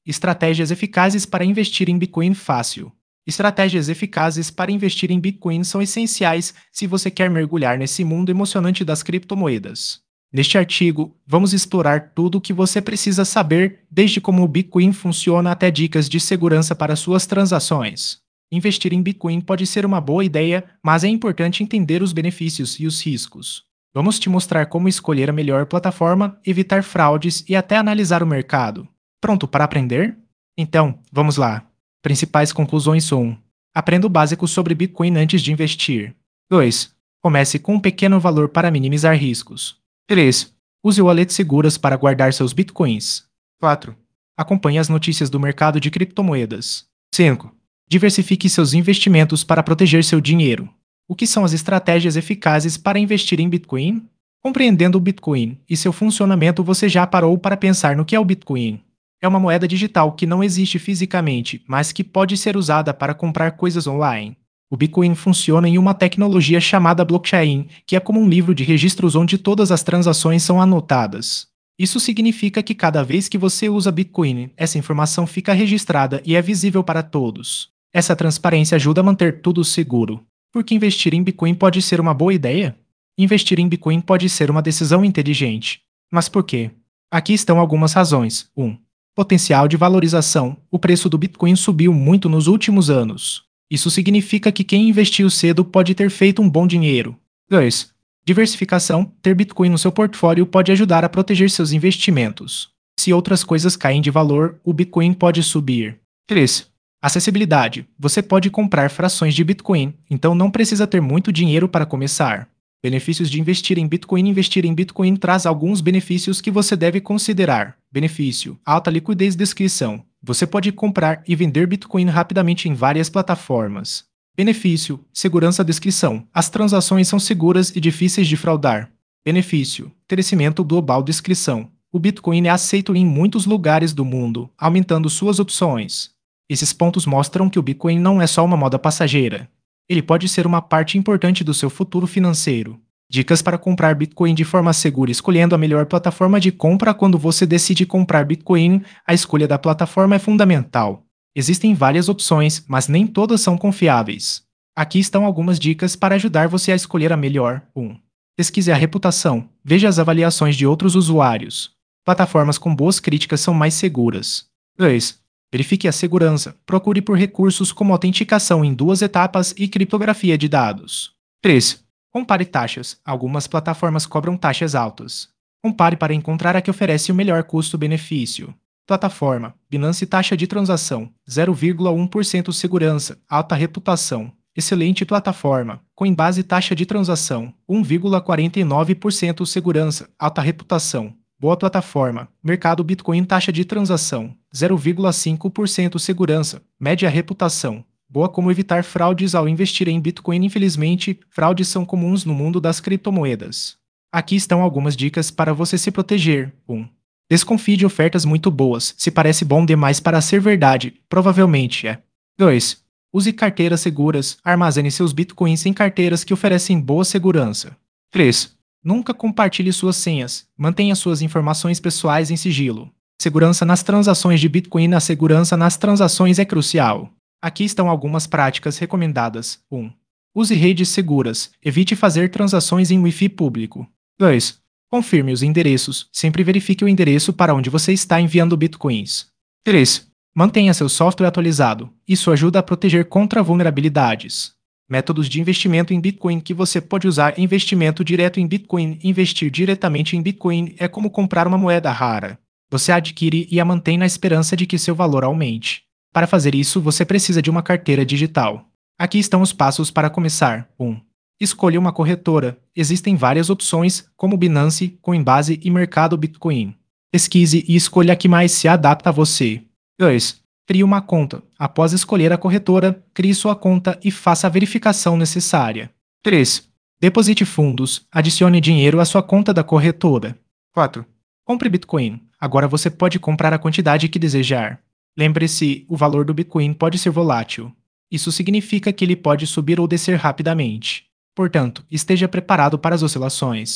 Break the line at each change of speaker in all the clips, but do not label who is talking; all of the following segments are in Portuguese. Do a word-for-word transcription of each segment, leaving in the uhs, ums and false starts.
Estratégias eficazes para investir em Bitcoin fácil. Estratégias eficazes para investir em Bitcoin são essenciais se você quer mergulhar nesse mundo emocionante das criptomoedas. Neste artigo, vamos explorar tudo o que você precisa saber, desde como o Bitcoin funciona até dicas de segurança para suas transações. Investir em Bitcoin pode ser uma boa ideia, mas é importante entender os benefícios e os riscos. Vamos te mostrar como escolher a melhor plataforma, evitar fraudes e até analisar o mercado. Pronto para aprender? Então, vamos lá. Principais conclusões um. Aprenda o básico sobre Bitcoin antes de investir. dois. Comece com um pequeno valor para minimizar riscos. três. Use wallets seguras para guardar seus Bitcoins. quatro. Acompanhe as notícias do mercado de criptomoedas. cinco. Diversifique seus investimentos para proteger seu dinheiro. O que são as estratégias eficazes para investir em Bitcoin? Compreendendo o Bitcoin e seu funcionamento, você já parou para pensar no que é o Bitcoin? É uma moeda digital que não existe fisicamente, mas que pode ser usada para comprar coisas online. O Bitcoin funciona em uma tecnologia chamada blockchain, que é como um livro de registros onde todas as transações são anotadas. Isso significa que cada vez que você usa Bitcoin, essa informação fica registrada e é visível para todos. Essa transparência ajuda a manter tudo seguro. Por que investir em Bitcoin pode ser uma boa ideia? Investir em Bitcoin pode ser uma decisão inteligente. Mas por quê? Aqui estão algumas razões. um. Potencial de valorização. O preço do Bitcoin subiu muito nos últimos anos. Isso significa que quem investiu cedo pode ter feito um bom dinheiro. dois. Diversificação. Ter Bitcoin no seu portfólio pode ajudar a proteger seus investimentos. Se outras coisas caem de valor, o Bitcoin pode subir. três. Acessibilidade. Você pode comprar frações de Bitcoin, então não precisa ter muito dinheiro para começar. Benefícios de investir em Bitcoin. Investir em Bitcoin traz alguns benefícios que você deve considerar. Benefício: alta liquidez. Descrição: você pode comprar e vender Bitcoin rapidamente em várias plataformas. Benefício: segurança. Descrição: as transações são seguras e difíceis de fraudar. Benefício: crescimento global. Descrição: o Bitcoin é aceito em muitos lugares do mundo, aumentando suas opções. Esses pontos mostram que o Bitcoin não é só uma moda passageira. Ele pode ser uma parte importante do seu futuro financeiro. Dicas para comprar Bitcoin de forma segura. Escolhendo a melhor plataforma de compra. Quando você decide comprar Bitcoin, a escolha da plataforma é fundamental. Existem várias opções, mas nem todas são confiáveis. Aqui estão algumas dicas para ajudar você a escolher a melhor. um. Pesquise a reputação. Veja as avaliações de outros usuários. Plataformas com boas críticas são mais seguras. dois. Verifique a segurança. Procure por recursos como autenticação em duas etapas e criptografia de dados. três. Compare taxas. Algumas plataformas cobram taxas altas. Compare para encontrar a que oferece o melhor custo-benefício. Plataforma: Binance. Taxa de transação: zero vírgula um por cento. Segurança: alta reputação. Excelente plataforma. Coinbase. Taxa de transação: um vírgula quarenta e nove por cento. Segurança: alta reputação. Boa plataforma. Mercado Bitcoin. Taxa de transação: zero vírgula cinco por cento. Segurança: média reputação. Boa. Como evitar fraudes ao investir em Bitcoin. Infelizmente, fraudes são comuns no mundo das criptomoedas. Aqui estão algumas dicas para você se proteger. um. Desconfie de ofertas muito boas. Se parece bom demais para ser verdade, provavelmente é. dois. Use carteiras seguras. Armazene seus Bitcoins em carteiras que oferecem boa segurança. três. Nunca compartilhe suas senhas. Mantenha suas informações pessoais em sigilo. Segurança nas transações de Bitcoin. A segurança nas transações é crucial. Aqui estão algumas práticas recomendadas. um. Use redes seguras. Evite fazer transações em Wi-Fi público. dois. Confirme os endereços. Sempre verifique o endereço para onde você está enviando Bitcoins. três. Mantenha seu software atualizado. Isso ajuda a proteger contra vulnerabilidades. Métodos de investimento em Bitcoin que você pode usar. Investimento direto em Bitcoin. Investir diretamente em Bitcoin é como comprar uma moeda rara. Você a adquire e a mantém na esperança de que seu valor aumente. Para fazer isso, você precisa de uma carteira digital. Aqui estão os passos para começar. um. Escolha uma corretora. Existem várias opções, como Binance, Coinbase e Mercado Bitcoin. Pesquise e escolha a que mais se adapta a você. dois. Crie uma conta. Após escolher a corretora, crie sua conta e faça a verificação necessária. três. Deposite fundos. Adicione dinheiro à sua conta da corretora. quatro. Compre Bitcoin. Agora você pode comprar a quantidade que desejar. Lembre-se, o valor do Bitcoin pode ser volátil. Isso significa que ele pode subir ou descer rapidamente. Portanto, esteja preparado para as oscilações.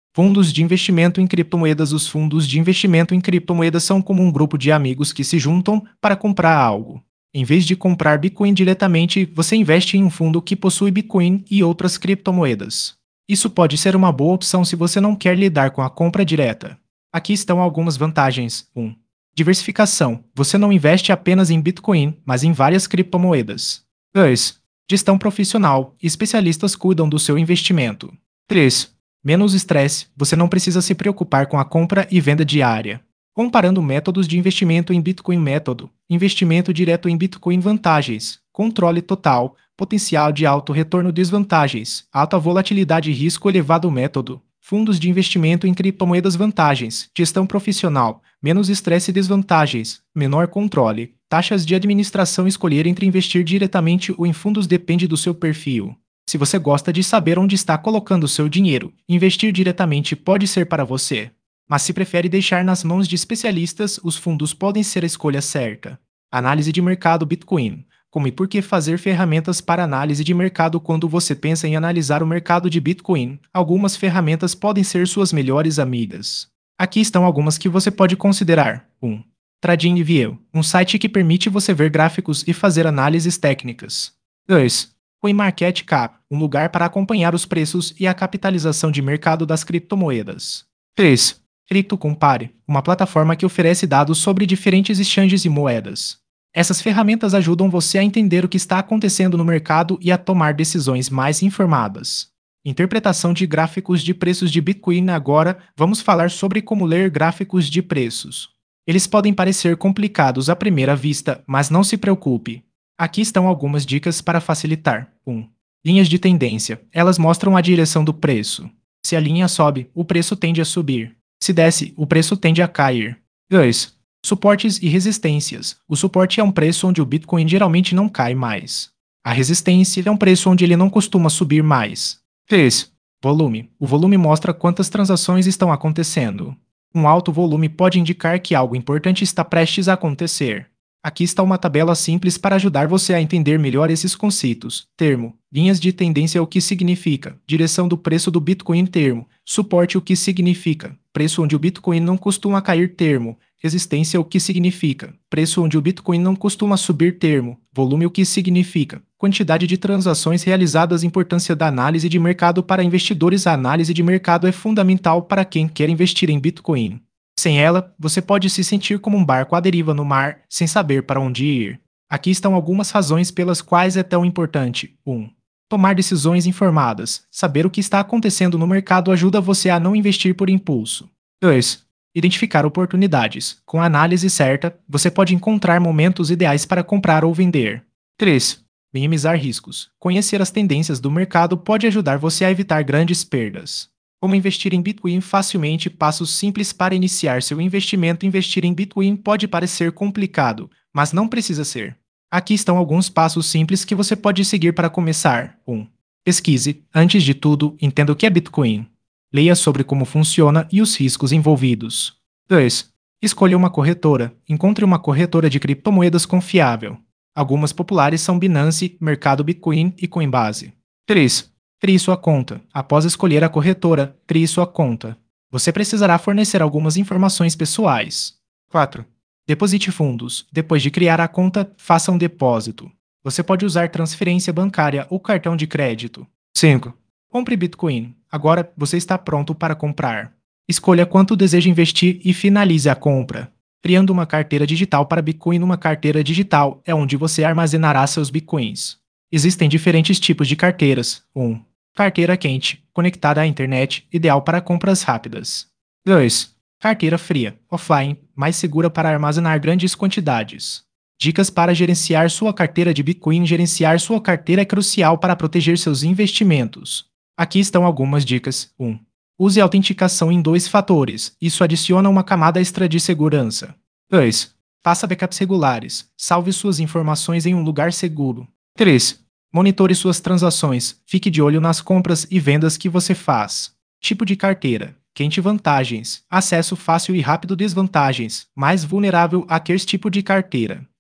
Fundos de investimento em criptomoedas. Os fundos de investimento em criptomoedas são como um grupo de amigos que se juntam para comprar algo. Em vez de comprar Bitcoin diretamente, você investe em um fundo que possui Bitcoin e outras criptomoedas. Isso pode ser uma boa opção se você não quer lidar com a compra direta. Aqui estão algumas vantagens. um. Diversificação. Você não investe apenas em Bitcoin, mas em várias criptomoedas. dois. Gestão profissional. Especialistas cuidam do seu investimento. três. Menos estresse. Você não precisa se preocupar com a compra e venda diária. Comparando métodos de investimento em Bitcoin. Método: investimento direto em Bitcoin. Vantagens: controle total, potencial de alto retorno. Desvantagens: alta volatilidade e risco elevado. Método: fundos de investimento em criptomoedas. Vantagens: gestão profissional, menos estresse. Desvantagens: menor controle, taxas de administração. Escolher entre investir diretamente ou em fundos depende do seu perfil. Se você gosta de saber onde está colocando seu dinheiro, investir diretamente pode ser para você. Mas se prefere deixar nas mãos de especialistas, os fundos podem ser a escolha certa. Análise de mercado. Bitcoin. Como e por que fazer ferramentas para análise de mercado? Quando você pensa em analisar o mercado de Bitcoin, algumas ferramentas podem ser suas melhores amigas. Aqui estão algumas que você pode considerar. um. TradingView, um site que permite você ver gráficos e fazer análises técnicas. dois. CoinMarketCap, um lugar para acompanhar os preços e a capitalização de mercado das criptomoedas. três. CryptoCompare, uma plataforma que oferece dados sobre diferentes exchanges e moedas. Essas ferramentas ajudam você a entender o que está acontecendo no mercado e a tomar decisões mais informadas. Interpretação de gráficos de preços de Bitcoin. Agora, vamos falar sobre como ler gráficos de preços. Eles podem parecer complicados à primeira vista, mas não se preocupe. Aqui estão algumas dicas para facilitar. um. Linhas de tendência. Elas mostram a direção do preço. Se a linha sobe, o preço tende a subir. Se desce, o preço tende a cair. dois. Suportes e resistências. O suporte é um preço onde o Bitcoin geralmente não cai mais. A resistência é um preço onde ele não costuma subir mais. três. Volume. O volume mostra quantas transações estão acontecendo. Um alto volume pode indicar que algo importante está prestes a acontecer. Aqui está uma tabela simples para ajudar você a entender melhor esses conceitos. Termo: linhas de tendência. O que significa? Direção do preço do Bitcoin. Termo: suporte. O que significa? Preço onde o Bitcoin não costuma cair. Termo: resistência. O que significa? Preço onde o Bitcoin não costuma subir. Termo: volume. O que significa? Quantidade de transações realizadas. Importância da análise de mercado para investidores. A análise de mercado é fundamental para quem quer investir em Bitcoin. Sem ela, você pode se sentir como um barco à deriva no mar, sem saber para onde ir. Aqui estão algumas razões pelas quais é tão importante. um. Tomar decisões informadas. Saber o que está acontecendo no mercado ajuda você a não investir por impulso. dois. Identificar oportunidades. Com a análise certa, você pode encontrar momentos ideais para comprar ou vender. três. Minimizar riscos. Conhecer as tendências do mercado pode ajudar você a evitar grandes perdas. Como investir em Bitcoin facilmente. Passos simples para iniciar seu investimento. Investir em Bitcoin pode parecer complicado, mas não precisa ser. Aqui estão alguns passos simples que você pode seguir para começar. um. Pesquise. Antes de tudo, entenda o que é Bitcoin. Leia sobre como funciona e os riscos envolvidos. dois. Escolha uma corretora. Encontre uma corretora de criptomoedas confiável. Algumas populares são Binance, Mercado Bitcoin e Coinbase. três. Crie sua conta. Após escolher a corretora, crie sua conta. Você precisará fornecer algumas informações pessoais. quatro. Deposite fundos. Depois de criar a conta, faça um depósito. Você pode usar transferência bancária ou cartão de crédito. cinco. Compre Bitcoin. Agora você está pronto para comprar. Escolha quanto deseja investir e finalize a compra. Criando uma carteira digital para Bitcoin. Uma carteira digital é onde você armazenará seus Bitcoins. Existem diferentes tipos de carteiras. um. Carteira quente, conectada à internet, ideal para compras rápidas. dois. Carteira fria, offline, mais segura para armazenar grandes quantidades. Dicas para gerenciar sua carteira de Bitcoin. Gerenciar sua carteira é crucial para proteger seus investimentos. Aqui estão algumas dicas. um. Use autenticação em dois fatores. Isso adiciona uma camada extra de segurança. dois. Faça backups regulares. Salve suas informações em um lugar seguro. três. Monitore suas transações. Fique de olho nas compras e vendas que você faz. Tipo de carteira. Quente. Vantagens. Acesso fácil e rápido. Desvantagens. Mais vulnerável a que tipo de carteira.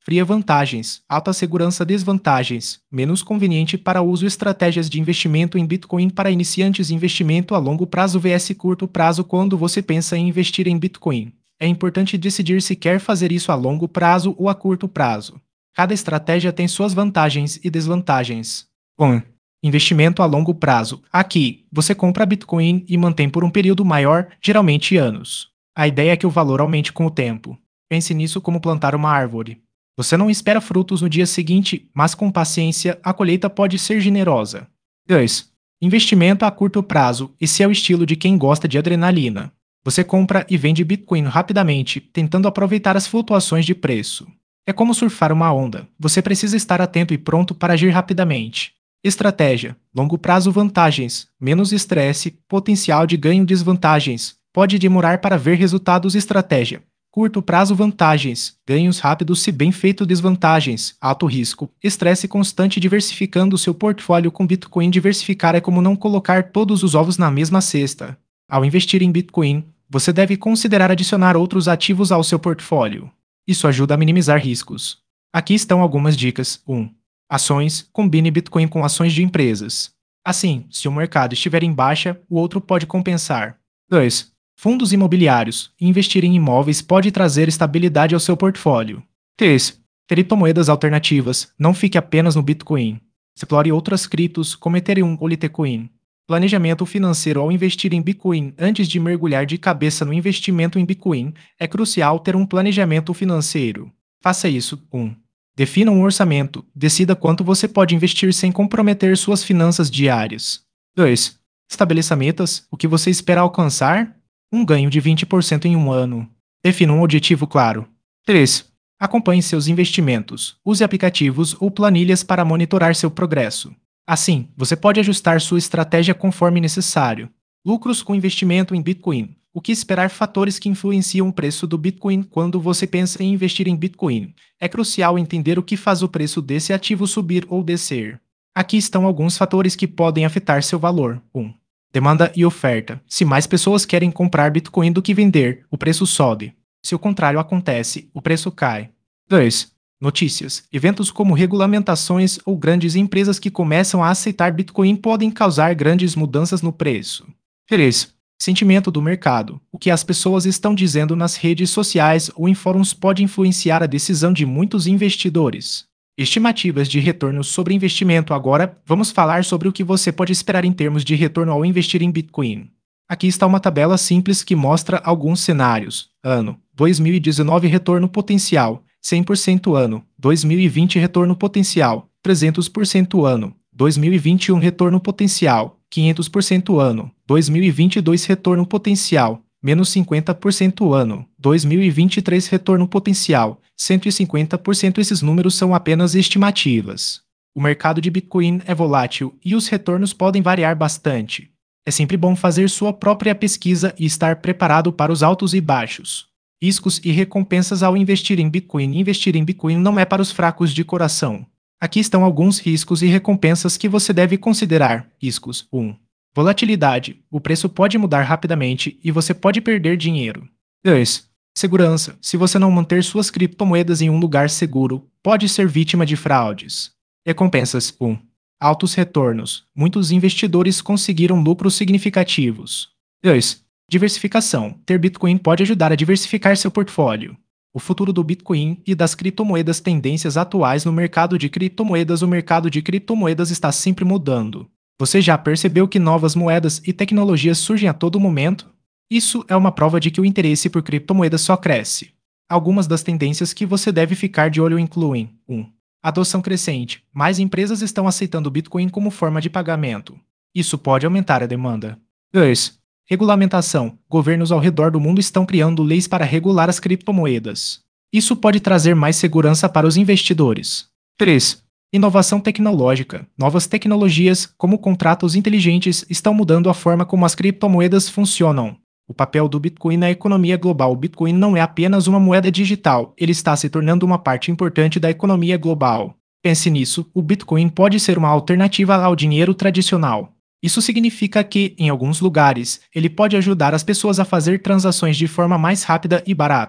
fria vantagens, alta segurança desvantagens, menos conveniente para uso estratégias de investimento em Bitcoin para iniciantes investimento a longo prazo versus curto prazo quando você pensa em investir em Bitcoin. É importante decidir se quer fazer isso a longo prazo ou a curto prazo. Cada estratégia tem suas vantagens e desvantagens. um. Investimento a longo prazo. Aqui, você compra Bitcoin e mantém por um período maior, geralmente anos. A ideia é que o valor aumente com o tempo. Pense nisso como plantar uma árvore. Você não espera frutos no dia seguinte, mas com paciência, a colheita pode ser generosa. dois. Investimento a curto prazo. Esse é o estilo de quem gosta de adrenalina. Você compra e vende Bitcoin rapidamente, tentando aproveitar as flutuações de preço. É como surfar uma onda. Você precisa estar atento e pronto para agir rapidamente. Estratégia: longo prazo vantagens, menos estresse, potencial de ganho desvantagens. Pode demorar para ver resultados. Estratégia: curto prazo vantagens, ganhos rápidos se bem feito. Desvantagens: alto risco, estresse constante. Diversificando seu portfólio com Bitcoin. Diversificar é como não colocar todos os ovos na mesma cesta. Ao investir em Bitcoin, você deve considerar adicionar outros ativos ao seu portfólio. Isso ajuda a minimizar riscos. Aqui estão algumas dicas. um. Ações. Combine Bitcoin com ações de empresas. Assim, se o mercado estiver em baixa, o outro pode compensar. dois. Fundos imobiliários. Investir em imóveis pode trazer estabilidade ao seu portfólio. três. Criptomoedas alternativas. Não fique apenas no Bitcoin. Explore outras criptos, como Ethereum ou Litecoin. Planejamento financeiro. Ao investir em Bitcoin, antes de mergulhar de cabeça no investimento em Bitcoin, é crucial ter um planejamento financeiro. Faça isso. um. Defina um orçamento. Decida quanto você pode investir sem comprometer suas finanças diárias. dois. Estabeleça metas. O que você espera alcançar? Um ganho de vinte por cento em um ano. Defina um objetivo claro. três. Acompanhe seus investimentos. Use aplicativos ou planilhas para monitorar seu progresso. Assim, você pode ajustar sua estratégia conforme necessário. Lucros com investimento em Bitcoin. O que esperar? Fatores que influenciam o preço do Bitcoin quando você pensa em investir em Bitcoin. É crucial entender o que faz o preço desse ativo subir ou descer. Aqui estão alguns fatores que podem afetar seu valor. um. Demanda e oferta. Se mais pessoas querem comprar Bitcoin do que vender, o preço sobe. Se o contrário acontece, o preço cai. dois. Notícias. Eventos como regulamentações ou grandes empresas que começam a aceitar Bitcoin podem causar grandes mudanças no preço. três. Sentimento do mercado. O que as pessoas estão dizendo nas redes sociais ou em fóruns pode influenciar a decisão de muitos investidores. Estimativas de retorno sobre investimento. Agora, vamos falar sobre o que você pode esperar em termos de retorno ao investir em Bitcoin. Aqui está uma tabela simples que mostra alguns cenários. Ano: dois mil e dezenove retorno potencial, cem por cento ano; dois mil e vinte retorno potencial, trezentos por cento ano; dois mil e vinte e um retorno potencial, quinhentos por cento ano; dois mil e vinte e dois retorno potencial, menos cinquenta por cento ano; dois mil e vinte e três retorno potencial, cento e cinquenta por cento. Esses números são apenas estimativas. O mercado de Bitcoin é volátil e os retornos podem variar bastante. É sempre bom fazer sua própria pesquisa e estar preparado para os altos e baixos. Riscos e recompensas ao investir em Bitcoin. Investir em Bitcoin não é para os fracos de coração. Aqui estão alguns riscos e recompensas que você deve considerar. Riscos. um. Volatilidade. O preço pode mudar rapidamente e você pode perder dinheiro. dois. Segurança. Se você não manter suas criptomoedas em um lugar seguro, pode ser vítima de fraudes. Recompensas. um. Altos retornos. Muitos investidores conseguiram lucros significativos. dois. Diversificação. Ter Bitcoin pode ajudar a diversificar seu portfólio. O futuro do Bitcoin e das criptomoedas. Tendências atuais no mercado de criptomoedas. O mercado de criptomoedas está sempre mudando. Você já percebeu que novas moedas e tecnologias surgem a todo momento? Isso é uma prova de que o interesse por criptomoedas só cresce. Algumas das tendências que você deve ficar de olho incluem: um. Adoção crescente. Mais empresas estão aceitando o Bitcoin como forma de pagamento. Isso pode aumentar a demanda. dois. Regulamentação. Governos ao redor do mundo estão criando leis para regular as criptomoedas. Isso pode trazer mais segurança para os investidores. três. Inovação tecnológica. Novas tecnologias, como contratos inteligentes, estão mudando a forma como as criptomoedas funcionam. O papel do Bitcoin na economia global. O Bitcoin não é apenas uma moeda digital, ele está se tornando uma parte importante da economia global. Pense nisso, o Bitcoin pode ser uma alternativa ao dinheiro tradicional. Isso significa que, em alguns lugares, ele pode ajudar as pessoas a fazer transações de forma mais rápida e barata.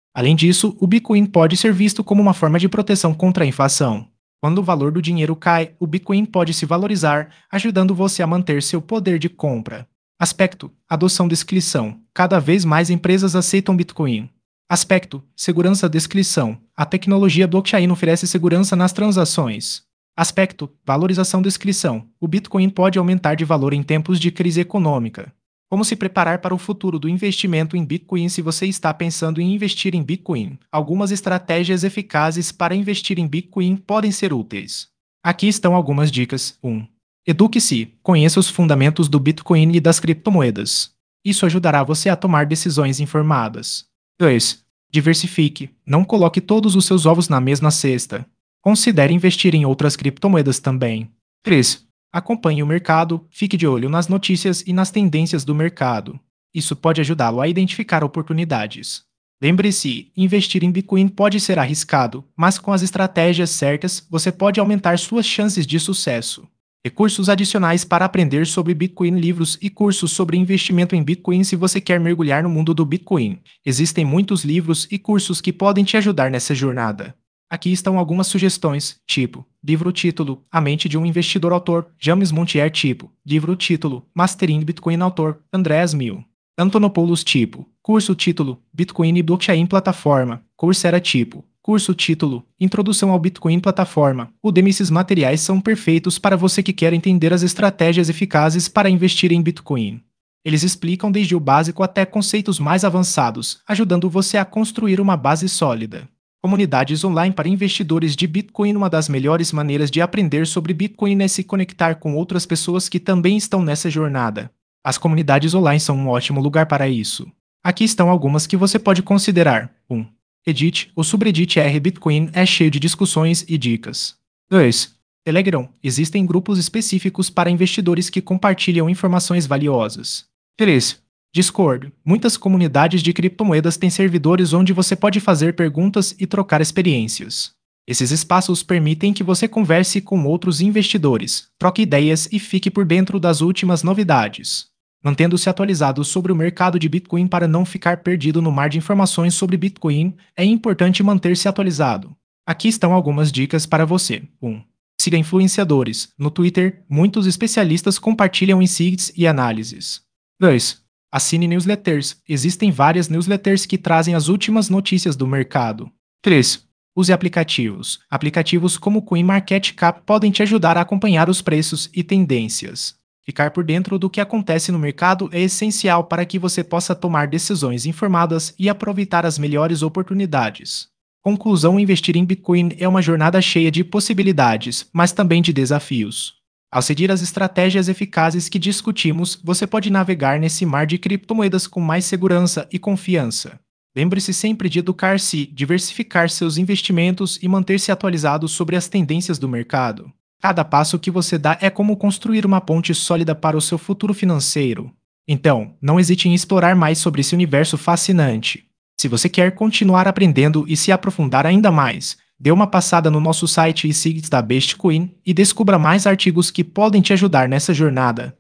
Além disso, o Bitcoin pode ser visto como uma forma de proteção contra a inflação. Quando o valor do dinheiro cai, o Bitcoin pode se valorizar, ajudando você a manter seu poder de compra. Aspecto: adoção da descrição. Cada vez mais empresas aceitam Bitcoin. Aspecto: segurança da descrição. A tecnologia blockchain oferece segurança nas transações. Aspecto: valorização da descrição. O Bitcoin pode aumentar de valor em tempos de crise econômica. Como se preparar para o futuro do investimento em Bitcoin se você está pensando em investir em Bitcoin? Algumas estratégias eficazes para investir em Bitcoin podem ser úteis. Aqui estão algumas dicas. um. Eduque-se. Conheça os fundamentos do Bitcoin e das criptomoedas. Isso ajudará você a tomar decisões informadas. dois. Diversifique. Não coloque todos os seus ovos na mesma cesta. Considere investir em outras criptomoedas também. três. Acompanhe o mercado, fique de olho nas notícias e nas tendências do mercado. Isso pode ajudá-lo a identificar oportunidades. Lembre-se, investir em Bitcoin pode ser arriscado, mas com as estratégias certas, você pode aumentar suas chances de sucesso. Recursos adicionais para aprender sobre Bitcoin: livros e cursos sobre investimento em Bitcoin. Se você quer mergulhar no mundo do Bitcoin, existem muitos livros e cursos que podem te ajudar nessa jornada. Aqui estão algumas sugestões, tipo: livro título A Mente de um Investidor, autor James Montier, tipo livro título Mastering Bitcoin, autor Andreas Mill. Antonopoulos, tipo curso título Bitcoin e Blockchain, plataforma Coursera, tipo curso título Introdução ao Bitcoin, plataforma Udemy. Esses materiais são perfeitos para você que quer entender as estratégias eficazes para investir em Bitcoin. Eles explicam desde o básico até conceitos mais avançados, ajudando você a construir uma base sólida. Comunidades online para investidores de Bitcoin. Uma das melhores maneiras de aprender sobre Bitcoin é se conectar com outras pessoas que também estão nessa jornada. As comunidades online são um ótimo lugar para isso. Aqui estão algumas que você pode considerar. um. Reddit. O subreddit R Bitcoin é cheio de discussões e dicas. dois. Telegram. Existem grupos específicos para investidores que compartilham informações valiosas. três. Discord. Muitas comunidades de criptomoedas têm servidores onde você pode fazer perguntas e trocar experiências. Esses espaços permitem que você converse com outros investidores, troque ideias e fique por dentro das últimas novidades, mantendo-se atualizado sobre o mercado de Bitcoin. Para não ficar perdido no mar de informações sobre Bitcoin, é importante manter-se atualizado. Aqui estão algumas dicas para você. um. Siga influenciadores. No Twitter, muitos especialistas compartilham insights e análises. dois. Assine newsletters. Existem várias newsletters que trazem as últimas notícias do mercado. três. Use aplicativos. Aplicativos como CoinMarketCap podem te ajudar a acompanhar os preços e tendências. Ficar por dentro do que acontece no mercado é essencial para que você possa tomar decisões informadas e aproveitar as melhores oportunidades. Conclusão: investir em Bitcoin é uma jornada cheia de possibilidades, mas também de desafios. Ao seguir as estratégias eficazes que discutimos, você pode navegar nesse mar de criptomoedas com mais segurança e confiança. Lembre-se sempre de educar-se, diversificar seus investimentos e manter-se atualizado sobre as tendências do mercado. Cada passo que você dá é como construir uma ponte sólida para o seu futuro financeiro. Então, não hesite em explorar mais sobre esse universo fascinante. Se você quer continuar aprendendo e se aprofundar ainda mais, dê uma passada no nosso site e siga da Bestcoin e descubra mais artigos que podem te ajudar nessa jornada.